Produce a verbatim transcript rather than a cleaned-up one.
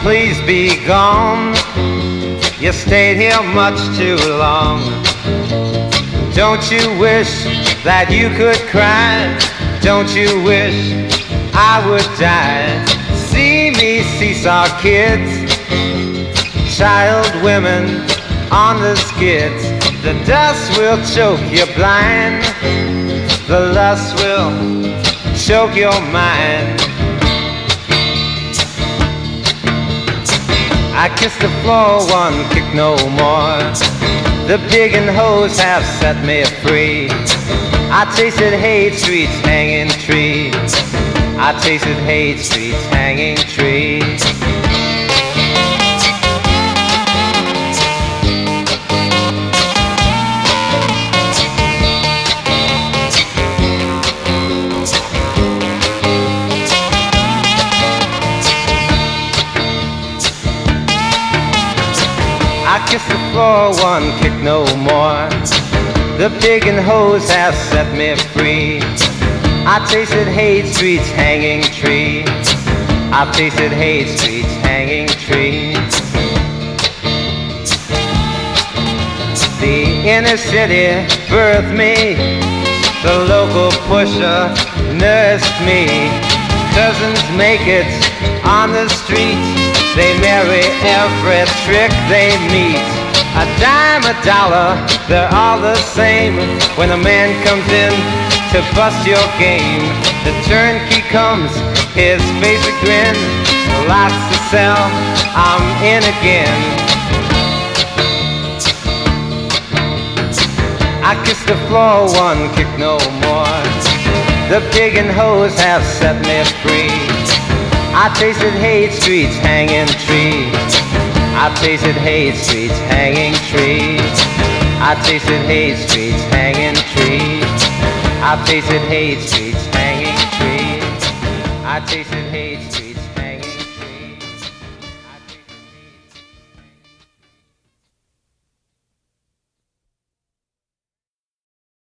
please be gone. You stayed here much too long. Don't you wish that you could cry? Don't you wish I would die? See me seesaw kids, child women on the skids. The dust will choke you blind, the lust will choke your mind. I kiss the floor, one kick no more. The pig and hose have set me free. I tasted Haight Street's hanging tree. I tasted Haight Street's hanging tree. I kiss the floor, one kick no more. The pig and hose have set me free. I tasted Haight Street's hanging tree. I tasted Haight Street's hanging tree. The inner city birthed me. The local pusher nursed me. Cousins make it on the street. They marry every trick they meet. A dime, a dollar, they're all the same. When a man comes in to bust your game, the turnkey comes, his face a grin. Lots to sell, I'm in again. I kiss the floor, one kick no more. The pig and hose have set me free. I tasted Haight Street's hanging tree. I tasted Haight Street's hanging tree. I tasted Haight Street's hanging tree. I tasted Haight Street's hanging tree. I tasted Haight Street.